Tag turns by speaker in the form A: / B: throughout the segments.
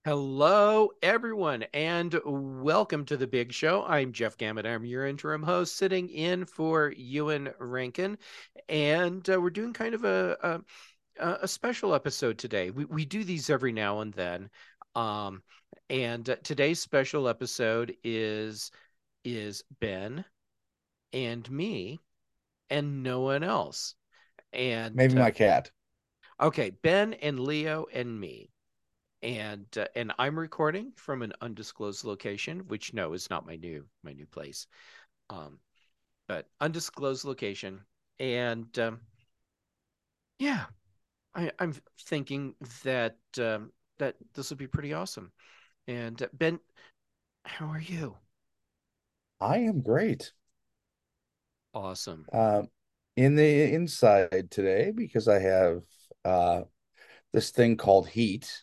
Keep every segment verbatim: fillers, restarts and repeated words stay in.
A: Hello, everyone, and welcome to the Big Show. I'm Jeff Gamet. I'm your interim host, sitting in for Ewan Rankin, and uh, we're doing kind of a, a a special episode today. We we do these every now and then, um, and uh, today's special episode is is Ben and me and no one else. And
B: Maybe
A: uh,
B: my cat.
A: okay, Ben and Leo and me. and uh, and I'm recording from an undisclosed location, which no is not my new my new place, um, but undisclosed location. And um, yeah, I, I'm thinking that um, that this will be pretty awesome. And uh, Ben, how are you?
B: I am great.
A: Awesome.
B: Um, in the inside today because I have uh this thing called heat,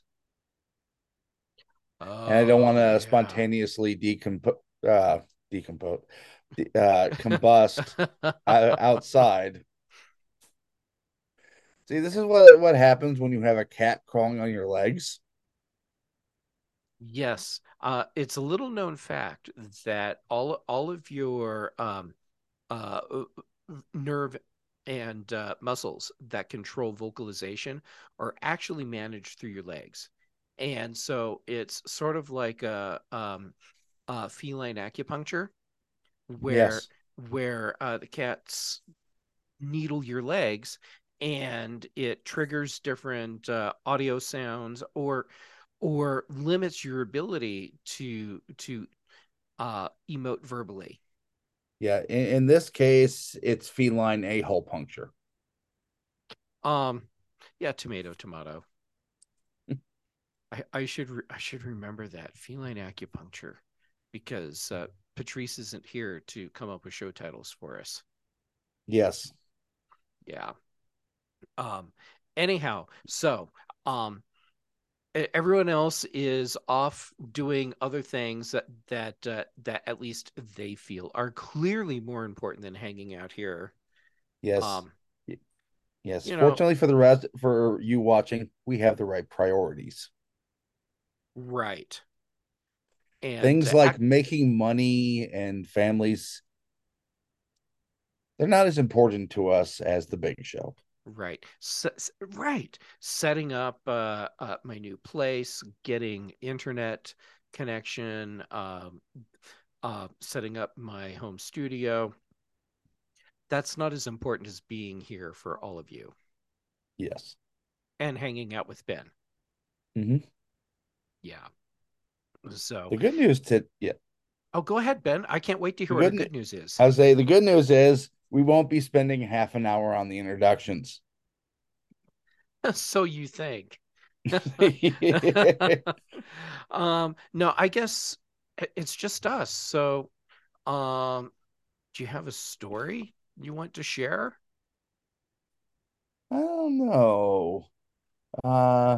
B: and I don't want
A: Oh
B: to
A: yeah.
B: spontaneously decompose, uh, decompose, uh, combust uh, outside. See, this is what what happens when you have a cat crawling on your legs.
A: Yes, uh, it's a little known fact that all all of your um, uh, uh, nerve and uh, muscles that control vocalization are actually managed through your legs. And so it's sort of like a, um, a feline acupuncture where
B: Yes.
A: where uh, the cats needle your legs and it triggers different uh, audio sounds or or limits your ability to to uh, emote verbally.
B: Yeah. In, in this case, it's feline a-hole puncture.
A: Um, yeah, tomato, tomato. I, I should re- I should remember that feline acupuncture because uh, Patrice isn't here to come up with show titles for us.
B: Yes.
A: Yeah. Um. Anyhow, so um, e- everyone else is off doing other things that that uh, that at least they feel are clearly more important than hanging out here.
B: Yes.
A: Um.
B: Yes.
A: You know,
B: Fortunately for the rest, for you watching, we have the right priorities.
A: right. And
B: Things
A: uh, ac-
B: like making money and families, they're not as important to us as the big show.
A: Right. S s- right. Setting up uh, uh, my new place, getting internet connection, um, uh, setting up my home studio. That's not as important as being here for all of you
B: Yes.
A: and hanging out with Ben.
B: Hmm.
A: Yeah. So,
B: The good news to yeah,
A: oh, go ahead, Ben. I can't wait to hear
B: the
A: what the
B: good
A: good news is.
B: I would say the good news is we won't be spending half an hour on the introductions.
A: So you think. Um, no, I guess it's just us. So, um, do you have a story you want to share?
B: I don't know. Uh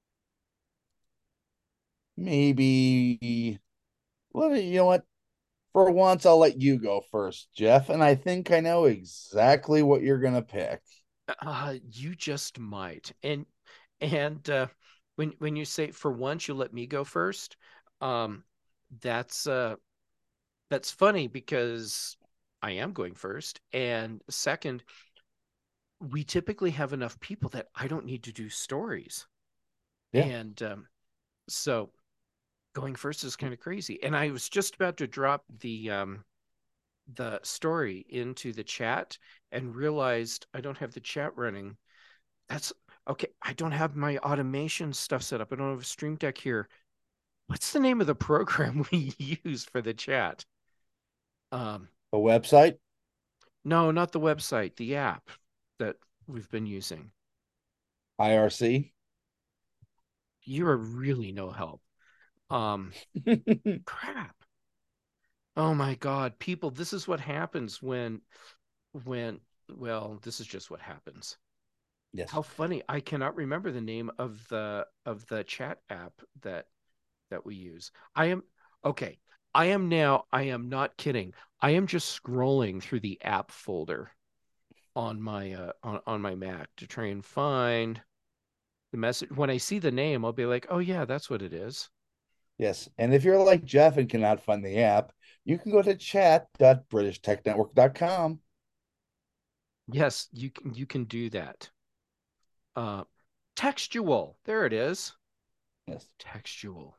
B: maybe well, you know what? For once, I'll let you go first, Jeff, and I think I know exactly what you're gonna pick.
A: Uh, you just might. And and uh, when when you say for once you let me go first, um, that's uh that's funny because I am going first. And second, we typically have enough people that I don't need to do stories.
B: Yeah.
A: And um, so going first is kind of crazy. And I was just about to drop the um the story into the chat and realized I don't have the chat running. That's okay. I don't have my automation stuff set up. I don't have a Stream Deck here. What's the name of the program we use for the chat? Um,
B: A website?
A: no, not the website, the app that we've been using.
B: I R C?
A: You are really no help. Um, crap. Oh my God, people, this is what happens when when well, this is just what happens.
B: Yes.
A: How funny. I cannot remember the name of the of the chat app that that we use. I am okay. I am now, I am not kidding. I am just scrolling through the app folder on my uh on, on my Mac to try and find. The message when I see the name, I'll be like, oh yeah, that's what it is.
B: Yes. And if you're like Jeff and cannot find the app, you can go to chat dot british tech network dot com.
A: Yes, you can you can do that. Uh, textual. There it is.
B: Yes.
A: Textual.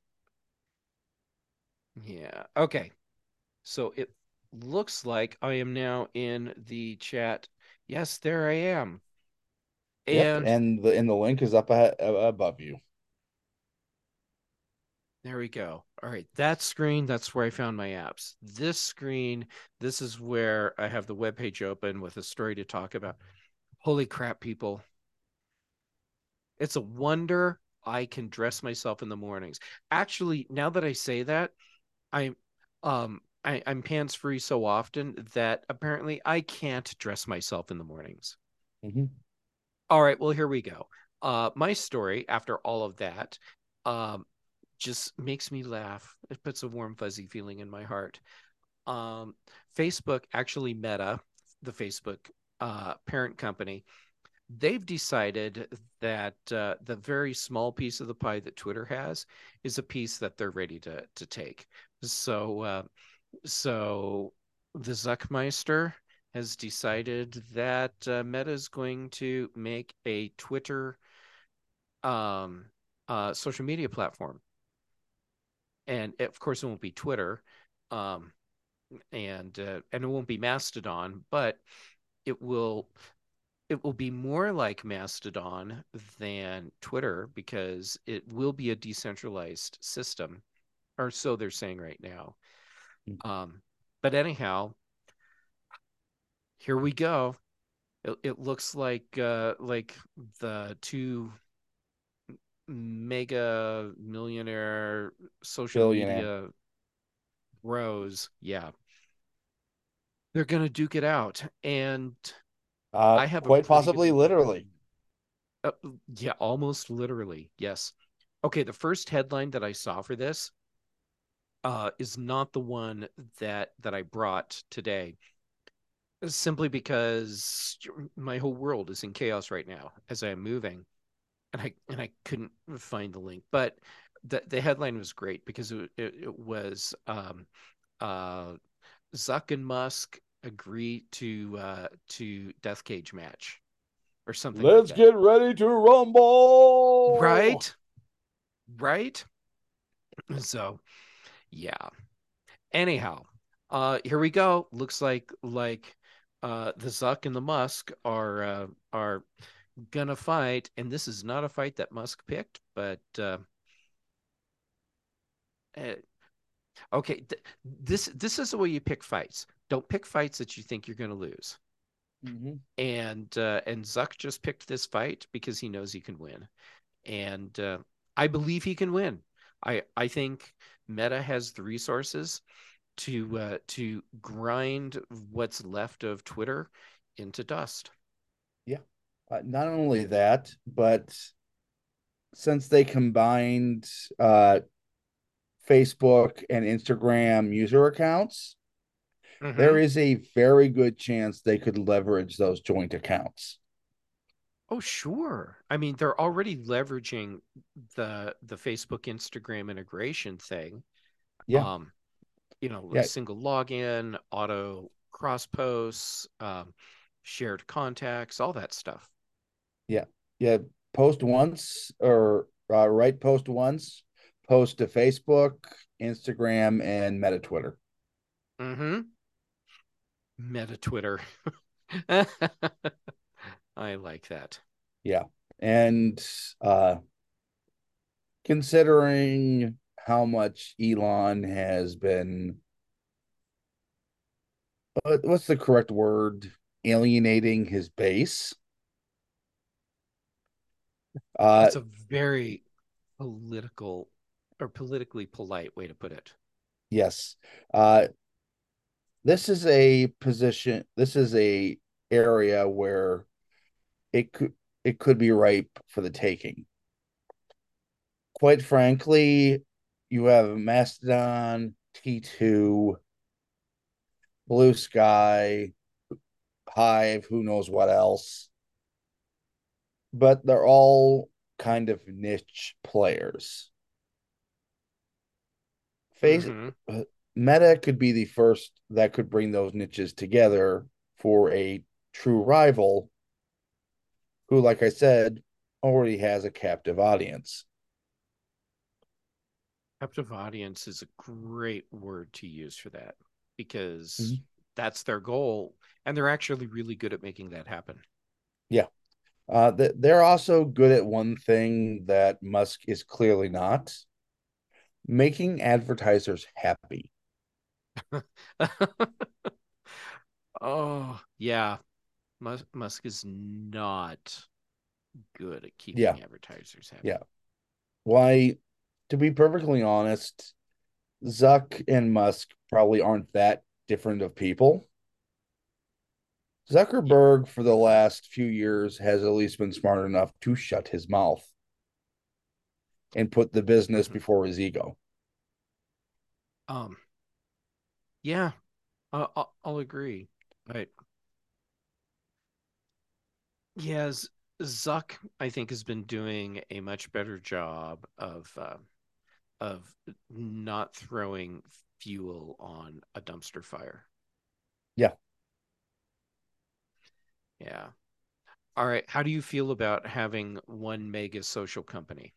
A: Yeah. Okay. So it looks like I am now in the chat. Yes, there I am.
B: Yep.
A: And
B: And the and the link is up ahead, above you.
A: there we go. All right. That screen, that's where I found my apps. This screen, this is where I have the web page open with a story to talk about. Holy crap, people. It's a wonder I can dress myself in the mornings. Actually, now that I say that, I'm um I, I'm pants free so often that apparently I can't dress myself in the mornings.
B: Mhm.
A: All right, well, here we go. Uh, my story after all of that um, just makes me laugh. It puts a warm, fuzzy feeling in my heart. Um, Facebook, actually, Meta, the Facebook uh, parent company, they've decided that uh, the very small piece of the pie that Twitter has is a piece that they're ready to to take. So, uh, so the Zuckmeister has decided that uh, Meta is going to make a Twitter um, uh, social media platform, and it, of course it won't be Twitter, um, and uh, and it won't be Mastodon, but it will it will be more like Mastodon than Twitter because it will be a decentralized system, or so they're saying right now. Um, but anyhow, here we go. It, it looks like uh, like the two mega millionaire social
B: Billionaire.
A: media bros, yeah, they're gonna duke it out, and
B: Uh,
A: I have a
B: quite
A: pretty good
B: possibly
A: feeling.
B: literally.
A: Uh, yeah, almost literally, yes. Okay, the first headline that I saw for this uh, is not the one that that I brought today, simply because my whole world is in chaos right now as I am moving, and I and I couldn't find the link. But the the headline was great because it it, it was um, uh, Zuck and Musk agree to uh, to death cage match or something like
B: Let's
A: that.
B: get ready to rumble.
A: Right, right. So yeah. Anyhow, uh, here we go. Looks like like uh, the Zuck and the Musk are uh, are gonna fight, and this is not a fight that Musk picked, but uh, eh, okay, th- this this is the way you pick fights. Don't pick fights that you think you're gonna lose.
B: Mhm.
A: And uh, and Zuck just picked this fight because he knows he can win, and uh, I believe he can win. I I think Meta has the resources to uh, to grind what's left of Twitter into dust.
B: Yeah. Uh, not only that, but since they combined uh, Facebook and Instagram user accounts, there
A: Mm-hmm.
B: is a very good chance they could leverage those joint accounts.
A: Oh, sure. I mean, they're already leveraging the the Facebook Instagram integration thing.
B: Yeah.
A: Um, you know,
B: Yeah.
A: single login, auto cross posts, um, shared contacts, all that stuff.
B: Yeah. Yeah. Post once or uh, write post once, post to Facebook, Instagram, and Meta Twitter.
A: Mm-hmm. Meta Twitter. I like that.
B: Yeah. And uh, considering how much Elon has been, uh, what's the correct word? Alienating his base. Uh,
A: That's a very political or politically polite way to put it.
B: yes. Uh, this is a position, this is a area where it could it could be ripe for the taking. Quite frankly, you have Mastodon, T two, Blue Sky, Hive, who knows what else, but they're all kind of niche players. Face
A: Mm-hmm.
B: uh, Meta could be the first that could bring those niches together for a true rival who, like I said, already has a captive audience.
A: Captive audience is a great word to use for that because
B: Mhm.
A: that's their goal, and they're actually really good at making that happen.
B: Yeah. Uh, th- they're also good at one thing that Musk is clearly not, making advertisers happy.
A: Oh, yeah. Musk, Musk is not good at
B: Yeah.
A: keeping advertisers
B: Yeah.
A: happy.
B: Why, to be perfectly honest, Zuck and Musk probably aren't that different of people.
A: Yeah.
B: Zuckerberg, for the last few years, has at least been smart enough to shut his mouth and put the business
A: Mm-hmm.
B: before his ego.
A: Um, yeah, uh, I'll, I'll agree. But yes, Zuck, I think, has been doing a much better job of uh, of not throwing fuel on a dumpster fire.
B: Yeah.
A: Yeah. All right. How do you feel about having one mega social company?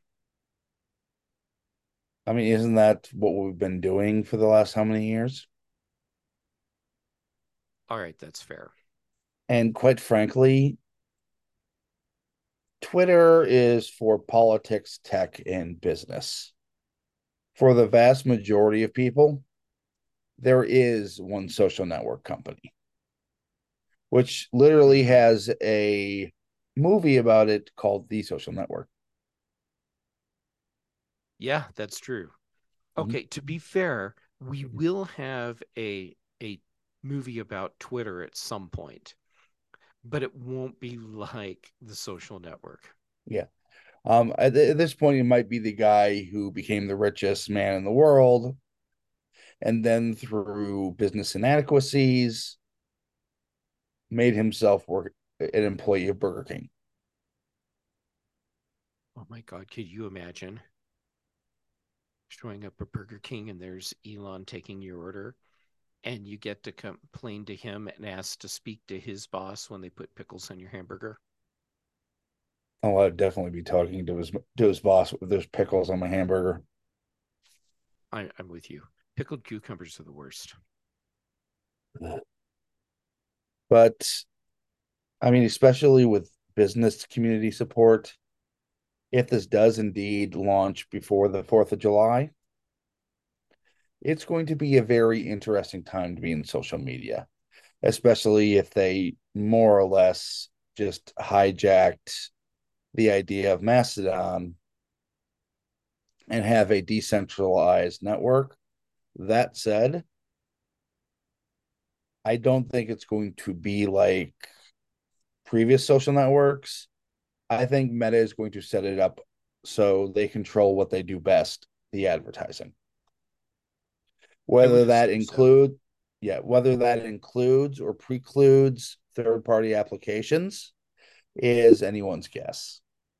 B: I mean, isn't that what we've been doing for the last how many years?
A: All right, that's fair.
B: And quite frankly, Twitter is for politics, tech, and business. For the vast majority of people, there is one social network company, which literally
A: Hmm.
B: has a movie about it called The Social Network.
A: Yeah, that's true.
B: Mhm.
A: Okay, to be fair, we will have a a movie about Twitter at some point, but it won't be like the social network.
B: Yeah. Um, at, at this point, he might be the guy who became the richest man in the world, and then through business inadequacies, made himself work an employee of Burger King.
A: Oh my God, could you imagine showing up at Burger King and there's Elon taking your order and you get to complain to him and ask to speak to his boss when they put pickles on your hamburger?
B: Oh, I'd definitely be talking to his to his boss if there's pickles on my hamburger.
A: I, I'm with you. Pickled cucumbers are the worst.
B: But I mean, especially with business community support, if this does indeed launch before the fourth of July, it's going to be a very interesting time to be in social media, especially if they more or less just hijacked the idea of Mastodon and have a decentralized network. That said, I don't think it's going to be like previous social networks. I think Meta is going to set it up so they control what they do best, the advertising.
A: I would
B: Whether that
A: assume so.
B: include yeah, whether that includes or precludes third-party applications is anyone's guess.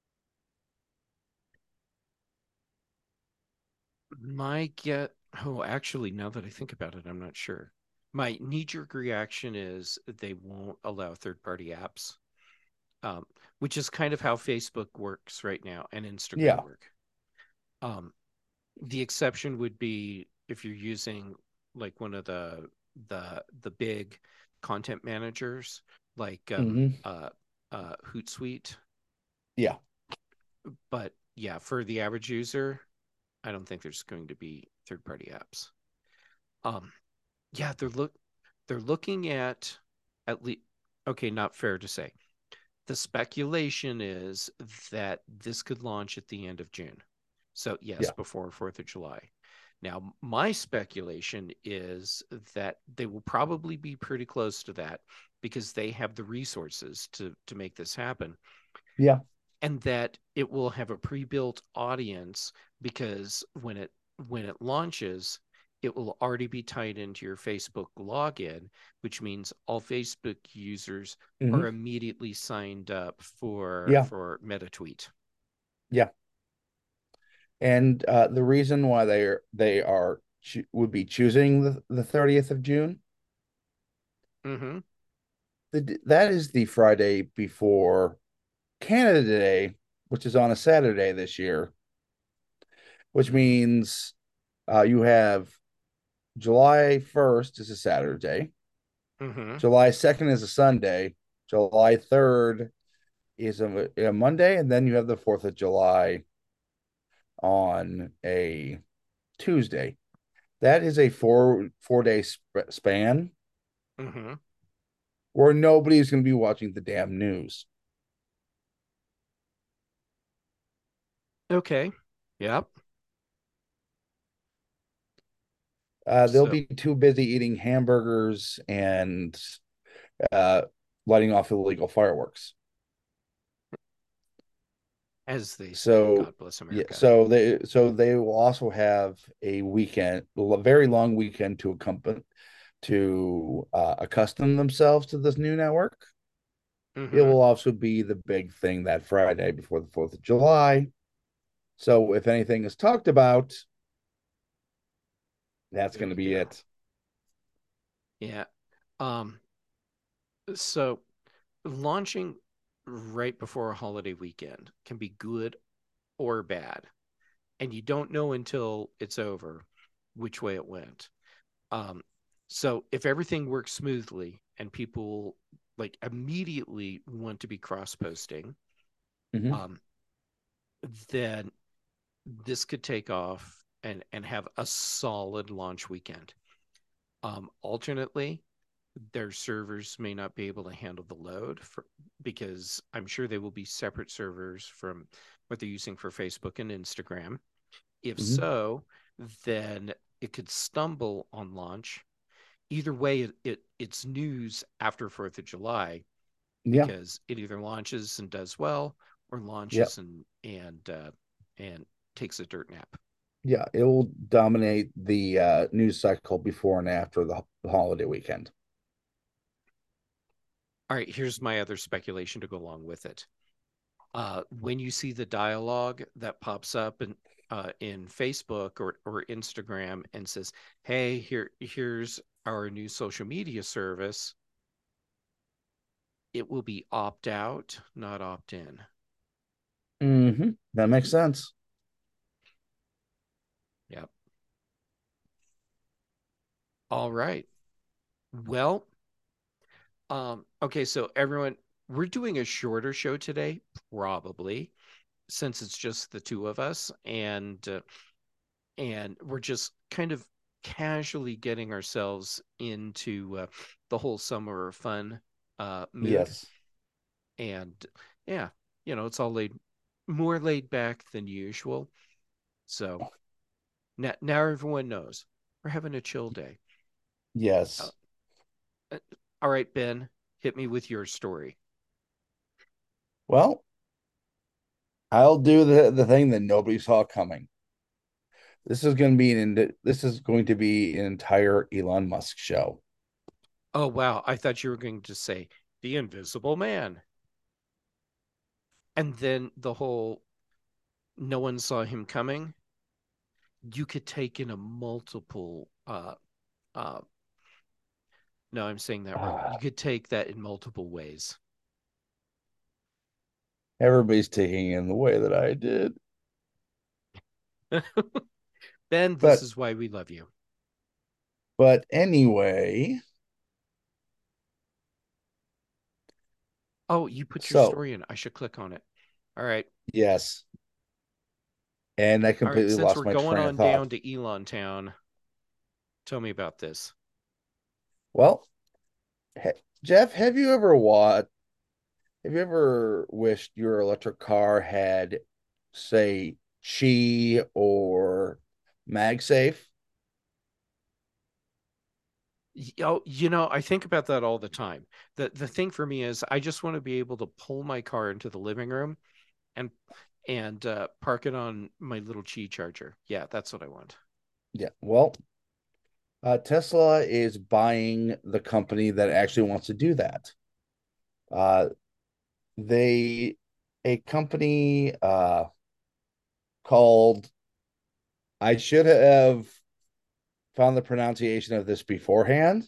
A: My get oh, actually, now that I think about it, I'm not sure. My knee-jerk reaction is they won't allow third-party apps, um, which is kind of how Facebook works right now and Instagram
B: Yeah.
A: work. Um, the exception would be if you're using like one of the the the big content managers like um
B: Mm-hmm.
A: uh uh Hootsuite.
B: Yeah.
A: But yeah, for the average user, I don't think there's going to be third party apps. Um yeah, they're look they're looking at at least okay, not fair to say. The speculation is that this could launch at the end of June. So, yes,
B: Yeah.
A: before fourth of July. Now, my speculation is that they will probably be pretty close to that because they have the resources to, to make this happen,
B: Yeah.
A: and that it will have a pre-built audience because when it when it launches, it will already be tied into your Facebook login, which means all Facebook users are
B: Mm-hmm.
A: immediately signed up for
B: Yeah.
A: for MetaTweet.
B: Yeah. And uh, the reason why they are they are would be choosing the, the thirtieth of June,
A: Mm-hmm.
B: the, that is the Friday before Canada Day, which is on a Saturday this year, which
A: Mm-hmm.
B: means uh, you have July first is a Saturday,
A: Mm-hmm.
B: July second is a Sunday, July third is a, a Monday, and then you have the fourth of July on a Tuesday. That is a four four day sp- span
A: Mm-hmm.
B: where nobody's going to be watching the damn news.
A: Okay. Yep.
B: Uh, they'll
A: So
B: be too busy eating hamburgers and uh, lighting off illegal fireworks.
A: as they say,
B: So
A: God bless
B: yeah,
A: America.
B: so they so they will also have a weekend, a very long weekend to accompany to uh, accustom themselves to this new network. It
A: Mm-hmm.
B: will also be the big thing that Friday before the fourth of July. So if anything is talked about, that's
A: There
B: going to
A: you
B: be
A: go.
B: it.
A: Yeah. Um, so launching right before a holiday weekend can be good or bad, and you don't know until it's over which way it went. Um, so if everything works smoothly and people like immediately want to be cross posting,
B: Mhm.
A: um, then this could take off and and have a solid launch weekend. Um, alternately, their servers may not be able to handle the load for, because I'm sure they will be separate servers from what they're using for Facebook and Instagram. If
B: Mhm.
A: so, then it could stumble on launch. Either way, it, it it's news after Fourth of July
B: Yeah.
A: because it either launches and does well or
B: Yeah.
A: launches and and uh, and takes a dirt nap.
B: Yeah. It will dominate the uh, news cycle before and after the, the holiday weekend.
A: All right, here's my other speculation to go along with it. Uh, when you see the dialogue that pops up in uh, in Facebook or or Instagram and says, "Hey, here here's our new social media service," it will be opt out, not opt in.
B: Hmm. That makes sense.
A: Yep. All right. Well, um, okay, so everyone, we're doing a shorter show today, probably, since it's just the two of us, and uh, and we're just kind of casually getting ourselves into uh, the whole summer fun uh, mood.
B: Yes.
A: And yeah, you know, it's all laid more laid back than usual. So now, now everyone knows we're having a chill day. Uh,
B: Yes.
A: uh, all right, Ben, hit me with your story.
B: Well, I'll do the, the thing that nobody saw coming. This is going to be an this is going to be an entire Elon Musk show.
A: Oh, wow. I thought you were going to say the Invisible Man. And then the whole no one saw him coming. You could take in a multiple uh uh no, I'm saying that wrong. You
B: Ah,
A: could take that in multiple ways.
B: everybody's taking in the way that I did.
A: Ben, this
B: But
A: is why we love you.
B: but anyway,
A: Oh, you put your
B: so
A: story in. I should click on it. All right.
B: yes. And I
A: All right.
B: completely
A: Since
B: lost
A: we're
B: my
A: going
B: train of
A: on down
B: thought.
A: to Elon Town, tell me about this.
B: Well, he- Jeff, have you ever watched have you ever wished your electric car had, say, Qi or MagSafe?
A: Oh, you know, I think about that all the time. The the thing for me is I just want to be able to pull my car into the living room and and uh, park it on my little Qi charger. Yeah, that's what I want.
B: Yeah. Well, uh, Tesla is buying the company that actually wants to do that. Uh, they, a company. Uh, called, I should have found the pronunciation of this beforehand.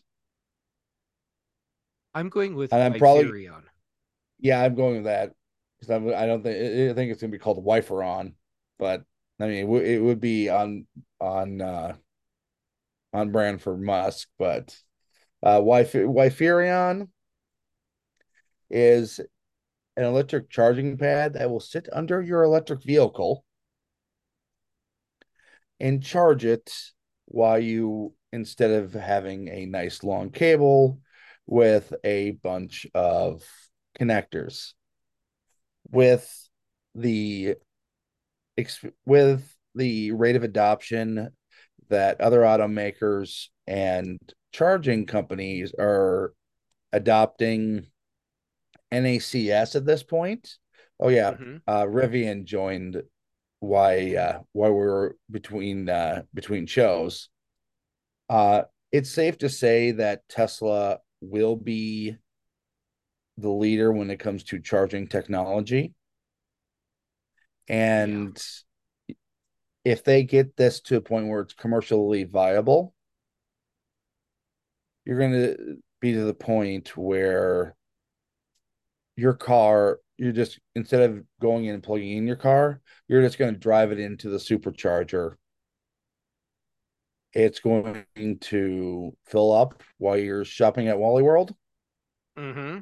A: I'm going with
B: And I'm probably,
A: Viferion.
B: yeah, I'm going with that because I'm, I don't think, I think it's going to be called Wiferon, but I mean, it, w- it would be on, on, uh, on brand for Musk, but uh, Wiferion is an electric charging pad that will sit under your electric vehicle and charge it while you, instead of having a nice long cable with a bunch of connectors. With the with the rate of adoption that other automakers and charging companies are adopting N A C S at this point. Oh yeah,
A: Mm-hmm.
B: uh, Rivian joined why uh, why we're between uh, between shows. Uh, it's safe to say that Tesla will be the leader when it comes to charging technology,
A: Yeah.
B: and if they get this to a point where it's commercially viable, you're going to be to the point where your car, you're just, instead of going in and plugging in your car, you're just going to drive it into the supercharger. It's going to fill up while you're shopping at Wally World.
A: Mm-hmm.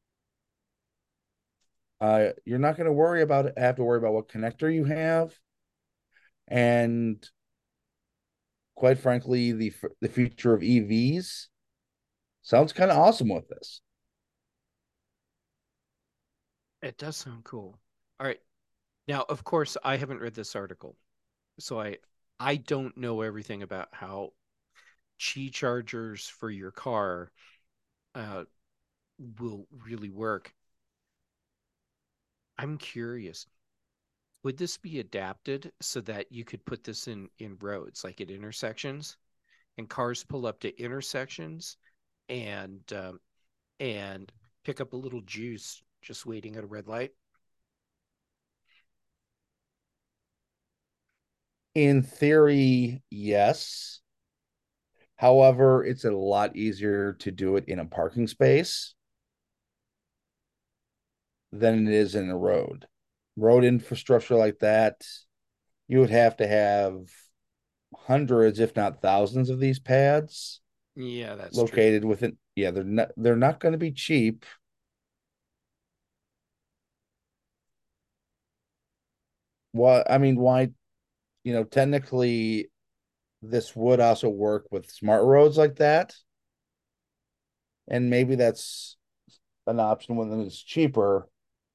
B: Uh, you're not going to worry about it, have to worry about what connector you have. And quite frankly, the the future of E Vs sounds kind of awesome with this.
A: It does sound cool. All right. Now, of course, I haven't read this article, so I I don't know everything about how Qi chargers for your car uh, will really work. I'm curious. Would this be adapted so that you could put this in in roads, like at intersections, and cars pull up to intersections and um, and pick up a little juice just waiting at a red light?
B: In theory, yes. However, it's a lot easier to do it in a parking space than it is in a road. Road infrastructure like that, you would have to have hundreds, if not thousands, of these pads
A: Yeah, that's true.
B: located within. Yeah, they're not. They're not going to be cheap. What I mean, why? You know, technically, this would also work with smart roads like that, and maybe that's an option when it's cheaper.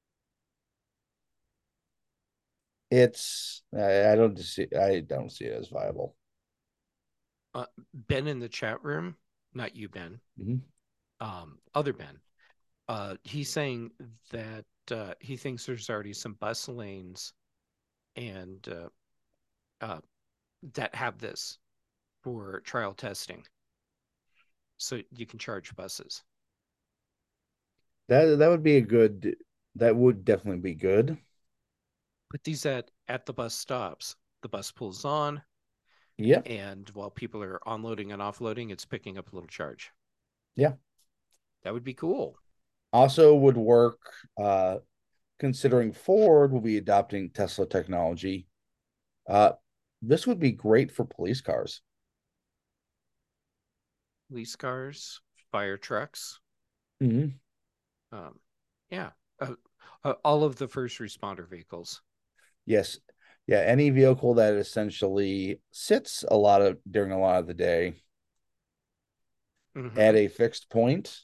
B: It's I, I don't see I don't see it as viable.
A: Uh, Ben in the chat room, not you, Ben,
B: Mhm.
A: um, other Ben, uh, he's saying that uh, he thinks there's already some bus lanes and uh, uh, that have this for trial testing, so you can charge buses.
B: That that would be a good. That would definitely be good.
A: Put these at at the bus stops. The bus pulls on,
B: Yeah,
A: and while people are onloading and offloading, it's picking up a little charge.
B: yeah.
A: That would be cool.
B: Also would work. Uh, considering Ford will be adopting Tesla technology. Uh, this would be great for police cars.
A: Police cars, fire trucks,
B: Mm-hmm.
A: um, yeah, uh, uh, all of the first responder vehicles.
B: Yes, yeah. Any vehicle that essentially sits a lot of during a lot of the day
A: Mm-hmm.
B: at a fixed point,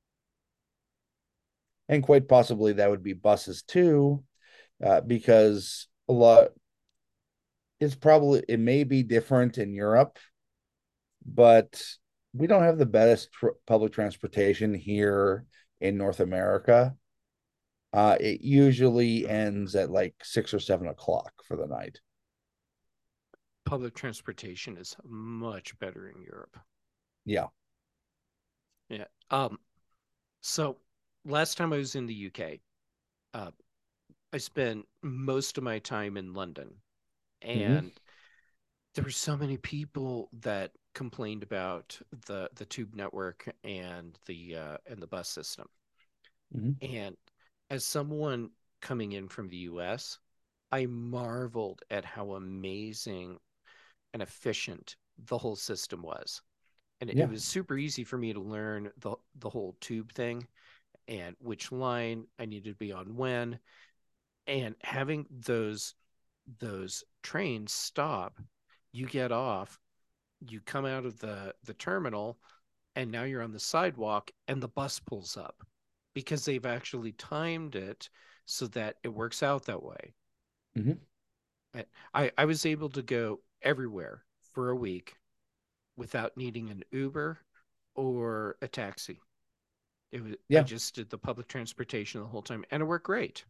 B: and quite possibly that would be buses too, uh, because a lot it's probably it may be different in Europe, but we don't have the best tr- public transportation here in North America. Uh, it usually
A: Mm-hmm.
B: ends at like six or seven o'clock for the night.
A: Public transportation is much better in Europe.
B: Yeah.
A: Yeah. Um. So last time I was in the U K, uh, I spent most of my time in London,
B: Hmm.
A: And there were so many people that complained about the the tube network and the uh, and the bus system.
B: Hmm.
A: And as someone coming in from the U S, I marveled at how amazing and efficient the whole system was. And it, it
B: Yeah.
A: was super easy for me to learn the the whole tube thing and which line I needed to be on when, and having those those trains stop, you get off, you come out of the the terminal, and now you're on the sidewalk and the bus pulls up because they've actually timed it so that it works out that way.
B: Hmm.
A: I, I was able to go everywhere for a week without needing an Uber or a taxi. It was I
B: Yeah.
A: just did the public transportation the whole time and it worked great.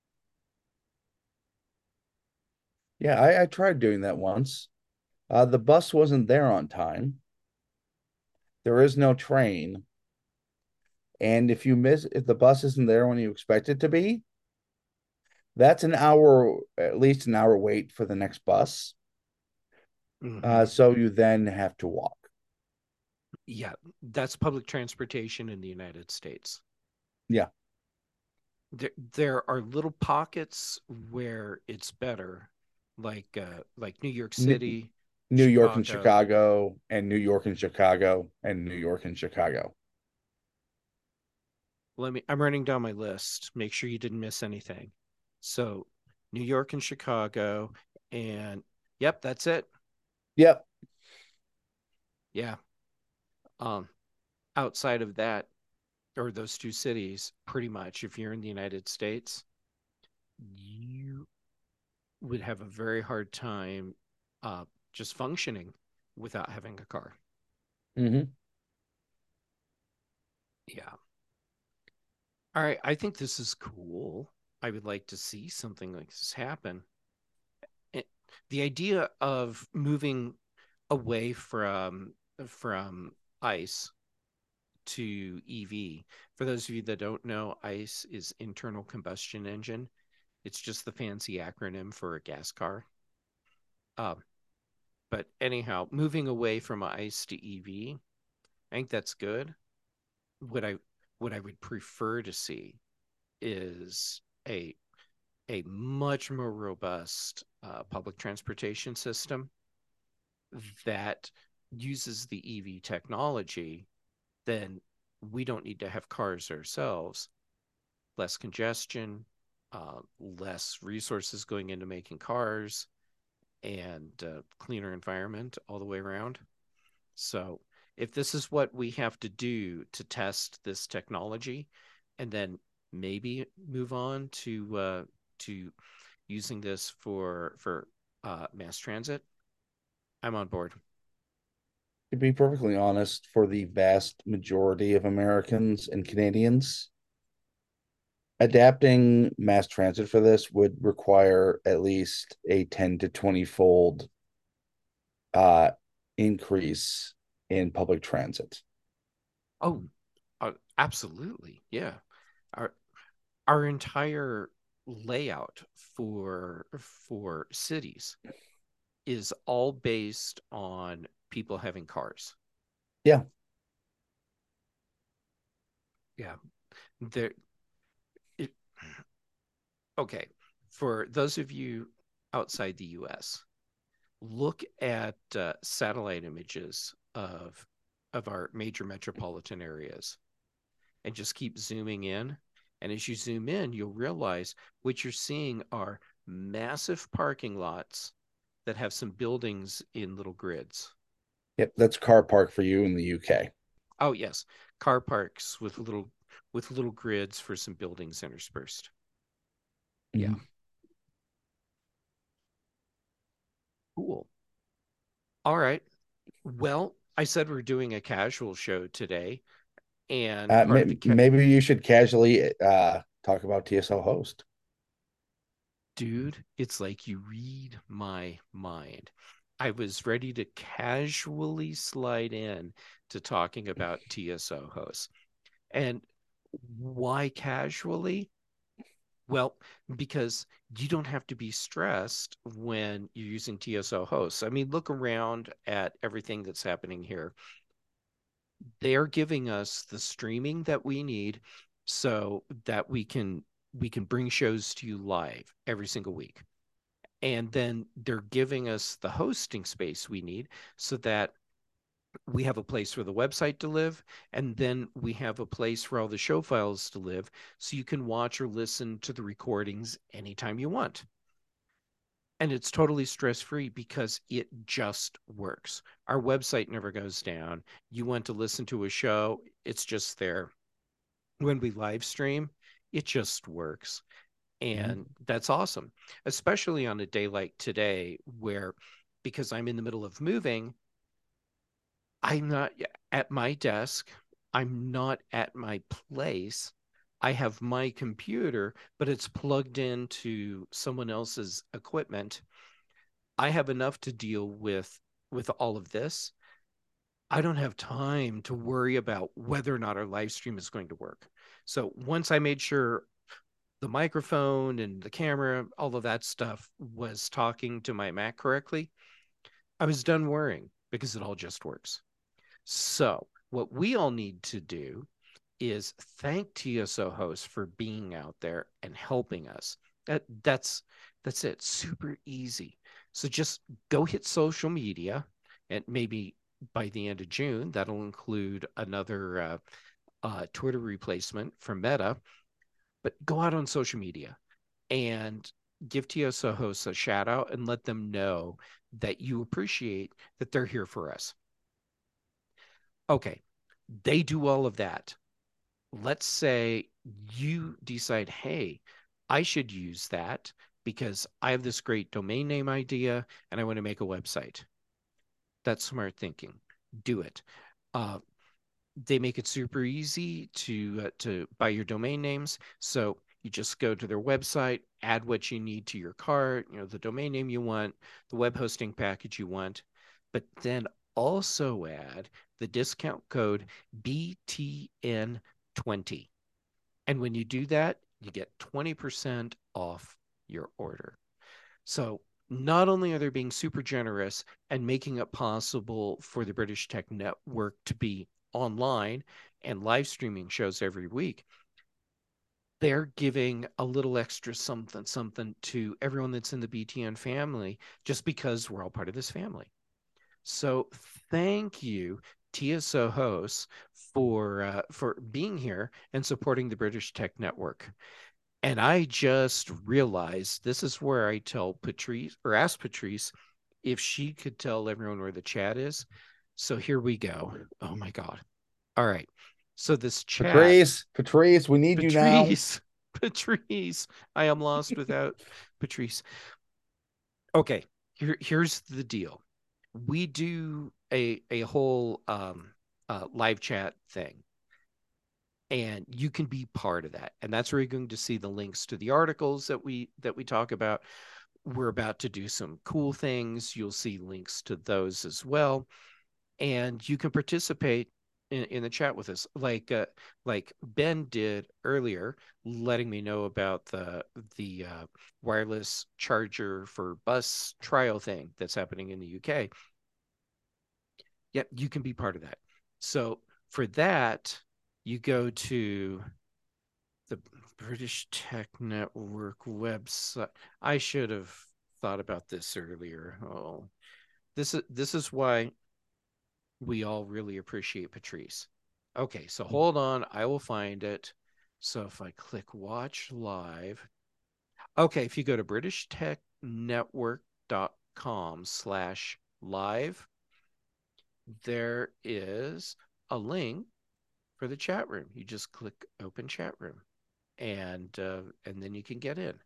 B: Yeah. I, I tried doing that once. Uh, the bus wasn't there on time. There is no train. And if you miss, if the bus isn't there when you expect it to be, that's an hour, at least an hour wait for the next bus. Uh,
A: Hmm.
B: so you then have to walk.
A: Yeah, that's public transportation in the United States.
B: Yeah.
A: There, there are little pockets where it's better, like uh, like New York
B: New,
A: City,
B: New York and
A: Chicago.
B: Chicago, and New York and Chicago, and New York and Chicago.
A: Let me. I'm running down my list. Make sure you didn't miss anything. So, New York and Chicago, and yep, that's it.
B: Yep.
A: Yeah. Um, outside of that, or those two cities, pretty much, if you're in the United States, you would have a very hard time uh, just functioning without having a car.
B: Hmm.
A: Yeah. All right. I think this is cool. I would like to see something like this happen. It, the idea of moving away from from ICE to E V. For those of you that don't know, ICE is internal combustion engine. It's just the fancy acronym for a gas car. Um, but anyhow, moving away from ICE to E V, I think that's good. What I what I would prefer to see is a a much more robust uh, public transportation system that uses the E V technology. Then we don't need to have cars ourselves. Less congestion, uh, less resources going into making cars, and uh, cleaner environment all the way around. So, if this is what we have to do to test this technology, and then maybe move on to uh, to using this for for uh, mass transit, I'm on board.
B: To be perfectly honest, for the vast majority of Americans and Canadians, adapting mass transit for this would require at least a ten to twenty fold uh, increase in public transit.
A: Oh, uh, absolutely, yeah. Our our entire layout for for cities is all based on people having cars.
B: Yeah.
A: Yeah, there. It, okay, for those of you outside the U S, look at uh, satellite images of of our major metropolitan areas and just keep zooming in. And as you zoom in, you'll realize what you're seeing are massive parking lots that have some buildings in little grids.
B: Yep. That's car park for you in the U K.
A: Oh yes, car parks with little with little grids for some buildings interspersed. Yeah,
B: Mhm.
A: cool. All right. Well, I said we're doing a casual show today, and
B: Uh,
A: part
B: may-
A: of the ca-
B: maybe you should casually uh, talk about T S L host.
A: dude, it's like you read my mind. I was ready to casually slide in to talking about T S O hosts. And why casually? Well, because you don't have to be stressed when you're using T S O hosts. I mean, look around at everything that's happening here. They're giving us the streaming that we need so that we can we can bring shows to you live every single week. And then they're giving us the hosting space we need so that we have a place for the website to live, and then we have a place for all the show files to live so you can watch or listen to the recordings anytime you want. And it's totally stress free because it just works. Our website never goes down. You want to listen to a show, it's just there. When we live stream, it just works.
B: Mhm.
A: And that's awesome, especially on a day like today, where because I'm in the middle of moving, I'm not at my desk. I'm not at my place. I have my computer, but it's plugged into someone else's equipment. I have enough to deal with with all of this. I don't have time to worry about whether or not our live stream is going to work. So once I made sure the microphone and the camera, all of that stuff was talking to my Mac correctly, I was done worrying because it all just works. So, what we all need to do is thank T S O hosts for being out there and helping us. That that's that's it. Super easy. So just go hit social media, and maybe by the end of June, that'll include another uh, uh, Twitter replacement from Meta. But go out on social media and give T S O hosts a shout out and let them know that you appreciate that they're here for us. Okay, they do all of that. Let's say you decide, hey, I should use that because I have this great domain name idea and I want to make a website. That's smart thinking. Do it. Uh, they make it super easy to uh, to buy your domain names. So you just go to their website, add what you need to your cart, you know, the domain name you want, the web hosting package you want, but then also add the discount code B T N twenty. And when you do that, you get twenty percent off your order. So not only are they being super generous and making it possible for the British Tech Network to be online and live streaming shows every week, they're giving a little extra something, something to everyone that's in the B T N family just because we're all part of this family. So thank you, T S O hosts, for uh, for being here and supporting the British Tech Network. And I just realized this is where I tell Patrice or ask Patrice if she could tell everyone where the chat is. So here we go. Oh my God. All right. So this chat,
B: Patrice, Patrice, we need you now.
A: Patrice, Patrice, I am lost without Patrice. Okay. Here, here's the deal. We do a a whole um, uh, live chat thing, and you can be part of that, and that's where you're going to see the links to the articles that we that we talk about. We're about to do some cool things. You'll see links to those as well, and you can participate in, in the chat with us, like uh, like Ben did earlier, letting me know about the the uh, wireless charger for bus trial thing that's happening in the U K. Yep, you can be part of that. So for that, you go to the British Tech Network website. I should have thought about this earlier. Oh, this is this is why we all really appreciate Patrice. Okay, so hold on, I will find it. So if I click watch live, okay, if you go to british tech network dot com slash live, there is a link for the chat room. You just click open chat room, and uh, and then you can get in.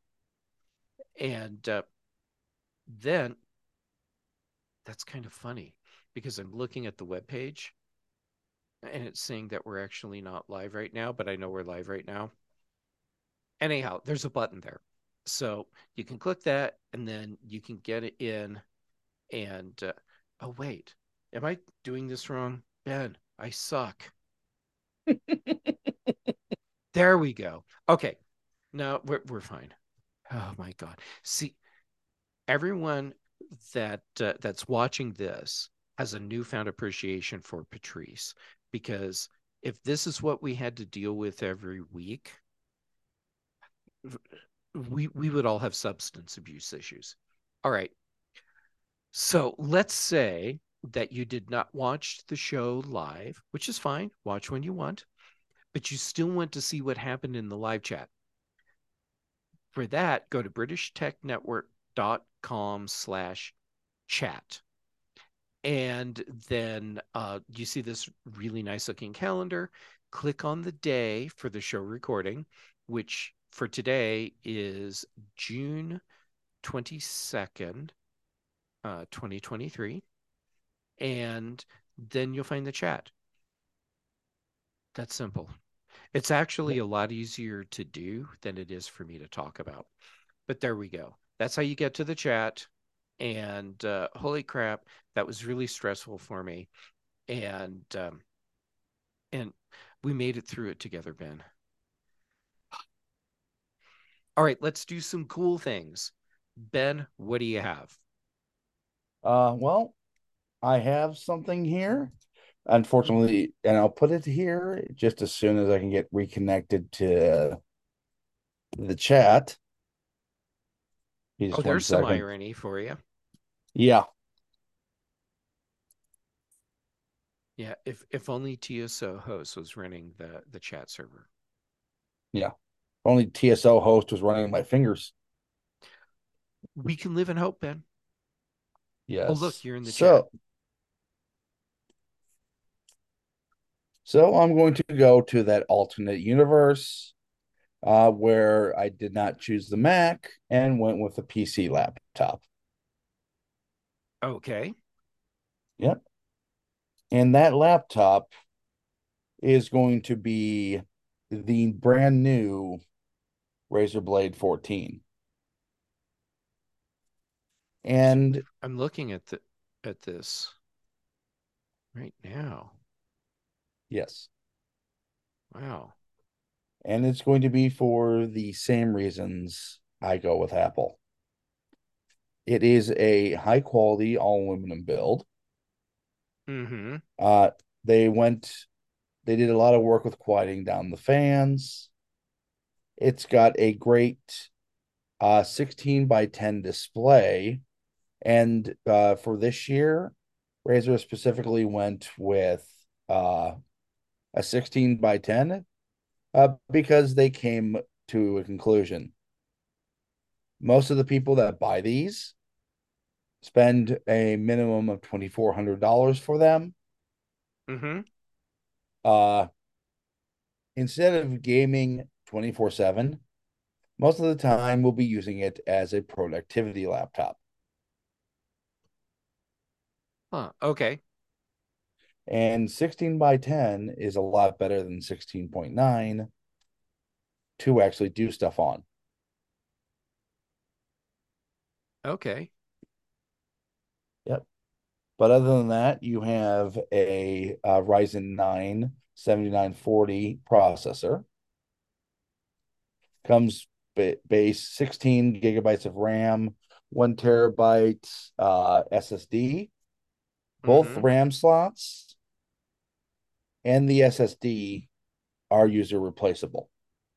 A: And uh, then that's kind of funny because I'm looking at the web page and it's saying that we're actually not live right now, but I know we're live right now. Anyhow, there's a button there. So you can click that and then you can get it in. And uh, oh, wait, am I doing this wrong? Ben, I suck. There we go. Okay. No, we're we're fine. Oh my God. See, everyone that uh, that's watching this has a newfound appreciation for Patrice because if this is what we had to deal with every week, we we would all have substance abuse issues. All right. So let's say that you did not watch the show live, which is fine. Watch when you want, but you still want to see what happened in the live chat. For that, go to british tech network dot com slash chat. And then uh, you see this really nice looking calendar. Click on the day for the show recording, which for today is June twenty-second, uh, twenty twenty-three. And then you'll find the chat. That's simple. It's actually a lot easier to do than it is for me to talk about. But there we go. That's how you get to the chat. And uh, holy crap, that was really stressful for me. And um, and we made it through it together, Ben. All right, let's do some cool things. Ben, what do you have?
B: Uh, well, I have something here. Unfortunately, and I'll put it here just as soon as I can get reconnected to the chat.
A: Oh,
B: Just one
A: there's some
B: second.
A: irony for you.
B: Yeah,
A: Yeah, if if only T S O host was running the the chat server.
B: yeah. Only T S O host was running my fingers.
A: We can live in hope, Ben. Oh, look,
B: Yes.
A: you're in the chat.
B: So, so I'm going to go to that alternate universe uh, where I did not choose the Mac and went with a P C laptop.
A: Okay.
B: Yep. And that laptop is going to be the brand new Razer Blade fourteen.
A: So
B: And
A: I'm looking at the at this right now.
B: yes,
A: Wow.
B: and it's going to be for the same reasons I go with Apple. It is a high quality all aluminum build.
A: Mm-hmm.
B: Uh, they went, they did a lot of work with quieting down the fans. It's got a great uh, sixteen by ten display. And uh, for this year, Razer specifically went with uh, a sixteen by ten uh, because they came to a conclusion. Most of the people that buy these spend a minimum of twenty-four hundred dollars for them.
A: Mm-hmm.
B: Uh, instead of gaming twenty-four seven, most of the time we'll be using it as a productivity laptop.
A: Huh. Okay.
B: And sixteen by ten is a lot better than sixteen point nine to actually do stuff on.
A: Okay.
B: Yep. But other than that, you have a, uh Ryzen nine seventy-nine forty processor. Comes ba- base sixteen gigabytes of RAM, one terabyte uh, S S D. Both
A: Mm-hmm.
B: RAM slots and the S S D are user replaceable.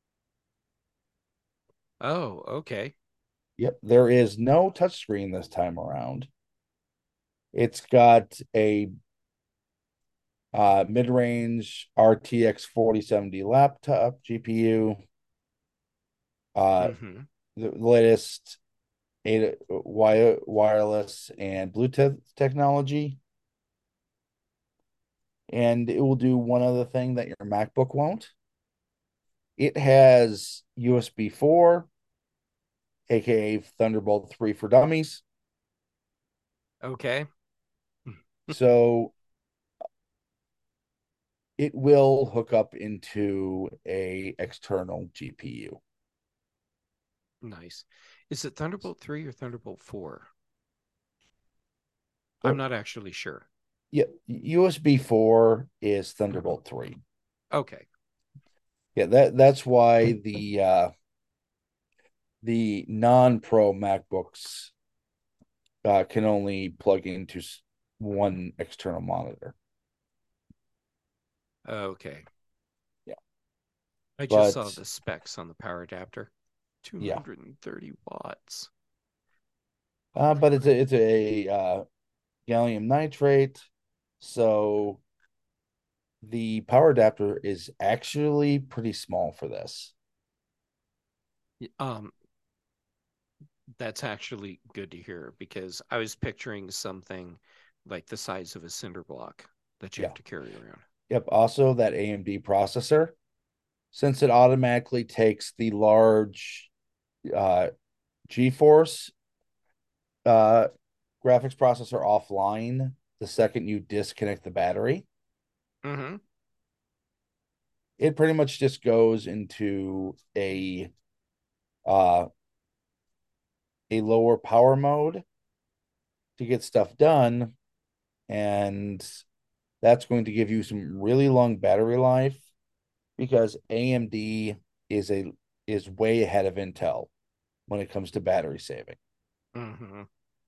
A: Oh, okay.
B: Yep, there is no touchscreen this time around. It's got a uh, mid-range R T X forty seventy laptop G P U, uh,
A: Mm-hmm.
B: the latest A wire, wireless and Bluetooth technology, and it will do one other thing that your MacBook won't. It has U S B four, aka Thunderbolt three for dummies.
A: Okay.
B: So it will hook up into a external G P U.
A: Nice. Is it Thunderbolt three or Thunderbolt four? I'm
B: So
A: not actually sure.
B: yeah, U S B four is Thunderbolt three.
A: Okay.
B: Yeah, that that's why the uh the non-pro MacBooks uh, can only plug into one external monitor.
A: Okay.
B: Yeah,
A: I just saw
B: but
A: the specs on the power adapter.
B: yeah,
A: two hundred thirty watts.
B: uh, but it's a it's a uh, gallium nitrate, so the power adapter is actually pretty small for this.
A: Um, that's actually good to hear because I was picturing something like the size of a cinder block that you
B: Yeah.
A: have to carry around.
B: Yep. Also, that A M D processor, since it automatically takes the large uh, GeForce uh, graphics processor offline the second you disconnect the battery,
A: Mm-hmm.
B: it pretty much just goes into a uh, a lower power mode to get stuff done, and that's going to give you some really long battery life because A M D is a is way ahead of Intel when it comes to battery saving.
A: Mm-hmm.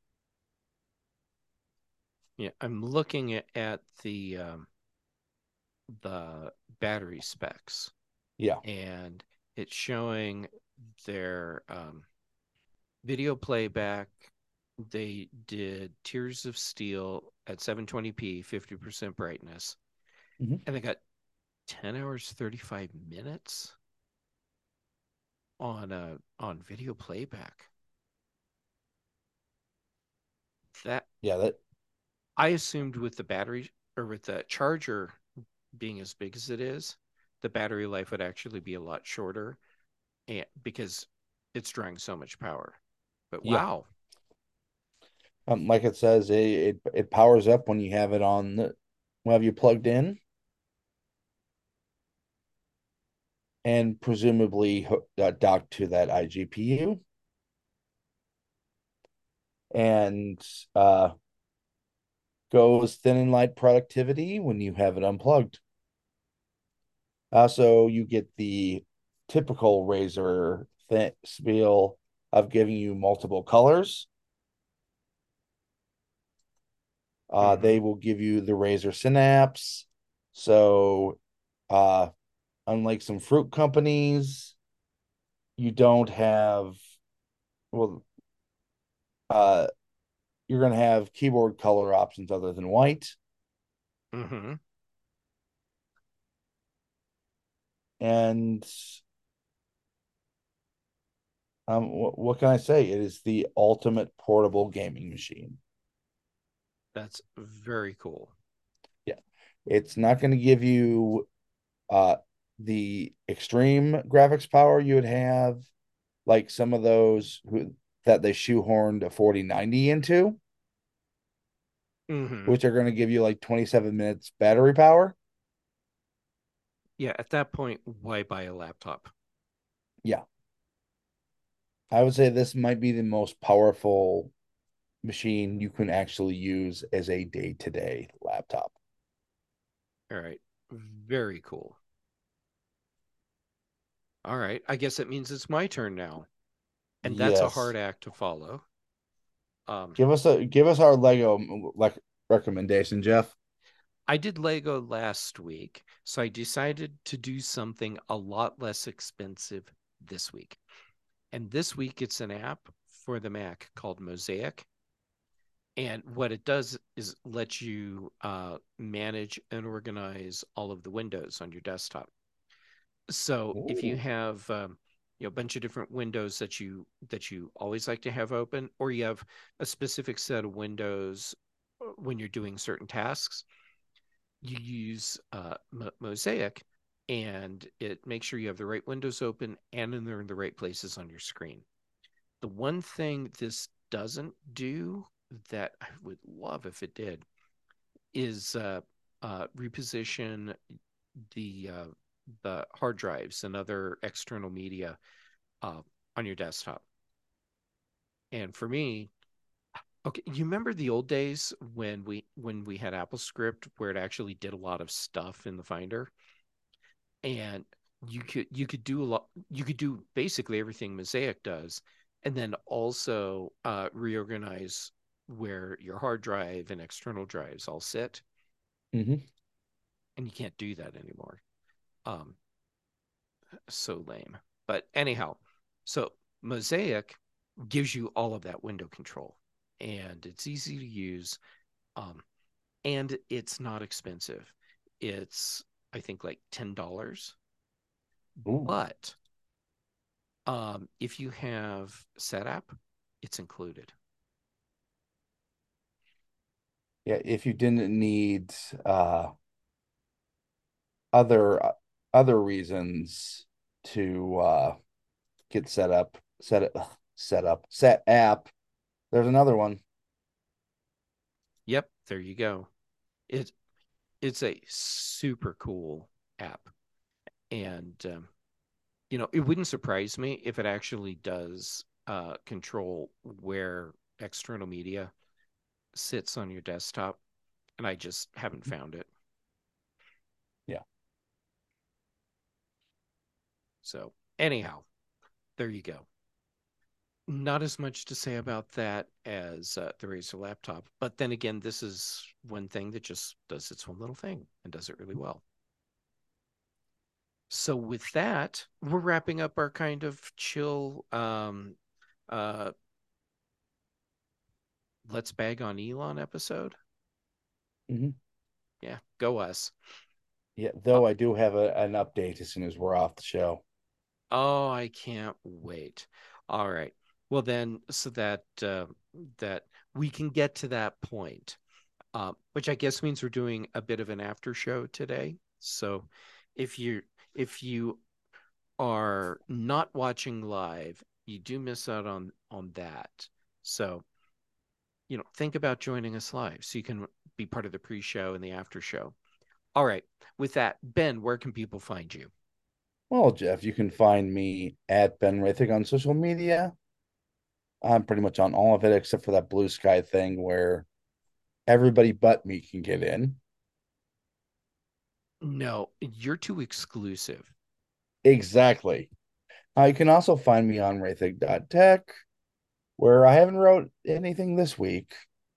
A: Yeah, I'm looking at, at the um, the battery specs,
B: Yeah.
A: and it's showing their um, video playback. They did Tears of Steel at seven twenty p, fifty percent brightness,
B: Mhm.
A: and they got ten hours thirty-five minutes on uh on video playback. That
B: Yeah, that
A: I assumed with the battery or with the charger being as big as it is, the battery life would actually be a lot shorter and because it's drawing so much power. But
B: yeah.
A: wow.
B: Um, like it says, it, it it powers up when you have it on the have you plugged in and presumably uh, docked to that iGPU and uh goes thin and light productivity when you have it unplugged. Also, you get the typical Razer th- spiel of giving you multiple colors. Uh,
A: Mm-hmm.
B: they will give you the Razer Synapse. So, uh, unlike some fruit companies, you don't have, well, uh, you're going to have keyboard color options other than white.
A: Mm-hmm.
B: And um, what, what can I say? It is the ultimate portable gaming machine.
A: That's very cool.
B: Yeah. It's not going to give you uh the extreme graphics power you would have like some of those who that they shoehorned a forty ninety into,
A: Mm-hmm.
B: which are going to give you like twenty-seven minutes battery power.
A: Yeah, at that point, why buy a laptop?
B: Yeah. I would say this might be the most powerful machine you can actually use as a day-to-day laptop.
A: All right. Very cool. All right. I guess it means it's my turn now. And that's a
B: Yes.
A: hard act to follow. Um,
B: Give us a give us our Lego like recommendation, Jeff.
A: I did Lego last week, so I decided to do something a lot less expensive this week. And this week it's an app for the Mac called Mosaic. And what it does is let you uh, manage and organize all of the windows on your desktop. So if you
B: Ooh.
A: have um, you know a bunch of different windows that you that you always like to have open, or you have a specific set of windows uh, when you're doing certain tasks, you use uh, Mosaic, and it makes sure you have the right windows open and they're in the right places on your screen. The one thing this doesn't do that I would love if it did is uh, uh, reposition the uh, the hard drives and other external media uh, on your desktop. And for me, okay, you remember the old days when we when we had AppleScript where it actually did a lot of stuff in the Finder, and you could you could do a lot. You could do basically everything Mosaic does, and then also uh, reorganize where your hard drive and external drives all sit.
B: Mm-hmm.
A: And you can't do that anymore. Um, so lame. But anyhow, so Mosaic gives you all of that window control, and it's easy to use, um, and it's not expensive. It's I think like ten dollars,
B: Ooh.
A: but um, if you have setup, it's included.
B: Yeah, if you didn't need uh other uh, other reasons to uh get set up, set it set up, set app. There's another one.
A: Yep, there you go. It it's a super cool app, and um, you know, it wouldn't surprise me if it actually does uh, control where external media sits on your desktop, and I just haven't found it.
B: Yeah.
A: So, anyhow, there you go. Not as much to say about that as uh, the Razer laptop, but then again, this is one thing that just does its own little thing and does it really well. So, with that, we're wrapping up our kind of chill um, uh, Let's Bag on Elon episode.
B: Mm-hmm.
A: Yeah, go us.
B: Yeah,
A: Uh,
B: though I do have a, an update as soon as we're off the show.
A: oh, I can't wait. All right. Well, then, so that uh, that we can get to that point, uh, which I guess means we're doing a bit of an after show today. So, if you if you are not watching live, you do miss out on on that. So, you know, think about joining us live so you can be part of the pre-show and the after show. All right. With that, Ben, where can people find you?
B: Well, Jeff, you can find me at Ben Rathig on social media. I'm pretty much on all of it except for that Blue Sky thing where everybody but me can get in.
A: No, you're too exclusive.
B: Exactly. Uh, you can also find me on Rathig dot Tech, where I haven't wrote anything this week,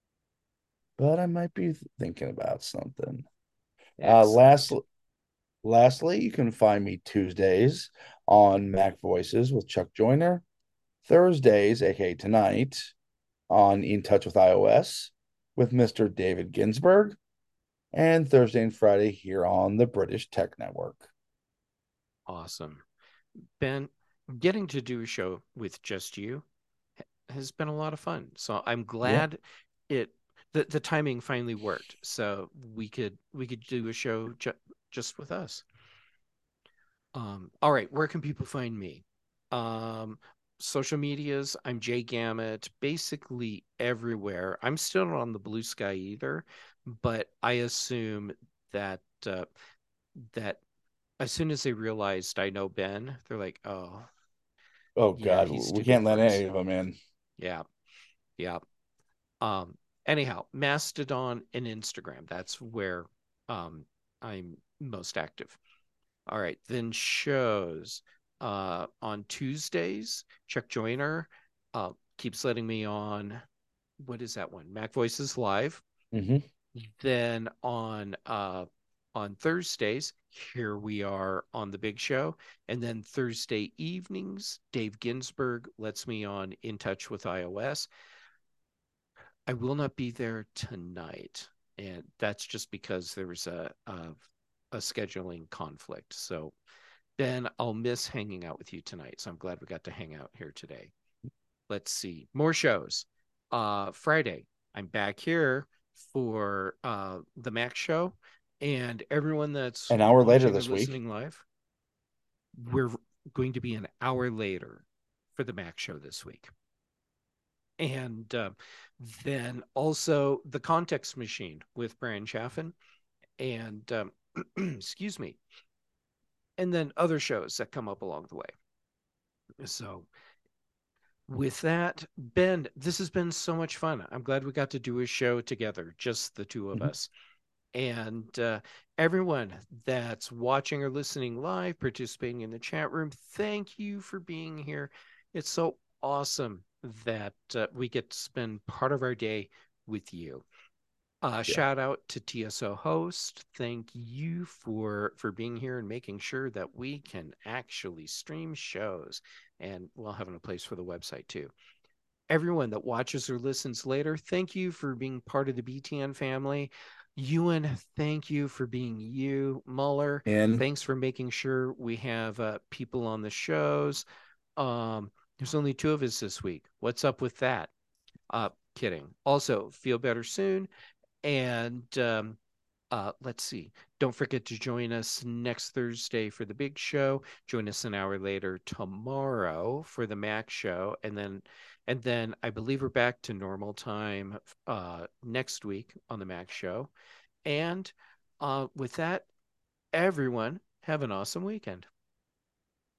B: but I might be thinking about something. Uh, last,
A: Excellent.
B: lastly, you can find me Tuesdays on Mac Voices with Chuck Joyner, Thursdays, aka tonight, on In Touch with iOS with Mister David Ginsburg, and Thursday and Friday here on the British Tech Network.
A: Awesome. Ben, getting to do a show with just you has been a lot of fun. So I'm
B: Yeah.
A: glad it the, the timing finally worked. So we could we could do a show ju just with us. Um, all right, where can people find me? Um, social medias, I'm Jay Gamut, basically everywhere. I'm still not on the Blue Sky either, but I assume that uh, that as soon as they realized I know Ben, they're like, "Oh,
B: Oh
A: yeah,
B: God,
A: he's
B: we
A: too big
B: can't let
A: for us."
B: any of them in.
A: Yeah, yeah. Um, anyhow, Mastodon and Instagram, that's where um I'm most active. All right, then shows uh on Tuesdays, Chuck Joyner uh keeps letting me on what is that one? Mac Voices Live.
B: Mm-hmm.
A: Then on uh on Thursdays, here we are on the big show. And then Thursday evenings, Dave Ginsburg lets me on In Touch with iOS. I will not be there tonight, and that's just because there was a a, a scheduling conflict. So Ben, I'll miss hanging out with you tonight. So I'm glad we got to hang out here today. Let's see. More shows. Uh Friday, I'm back here for uh the Mac show. And everyone that's
B: An hour later
A: watching or
B: this week.
A: listening live, we're going to be an hour later for the Mac show this week. And uh, then also the Context Machine with Brian Chaffin. And um, excuse me. And then other shows that come up along the way. So with that, Ben, this has been so much fun. I'm glad we got to do a show together, just the two of
B: Mhm.
A: us. And uh, everyone that's watching or listening live, participating in the chat room, thank you for being here. It's so awesome that uh, we get to spend part of our day with you. Uh,
B: Yeah.
A: shout out to T S O host. Thank you for for being here and making sure that we can actually stream shows, and while having a place for the website too. Everyone that watches or listens later, thank you for being part of the B T N family. Ewan, thank you for being you. Muller,
B: And
A: thanks for making sure we have uh, people on the shows. Um, there's only two of us this week. What's up with that? Uh, kidding. Also, feel better soon. And um, uh, let's see. Don't forget to join us next Thursday for the big show. Join us an hour later tomorrow for the Mac show, and then, and then I believe we're back to normal time uh, next week on the Mac show. And uh, with that, everyone have an awesome weekend.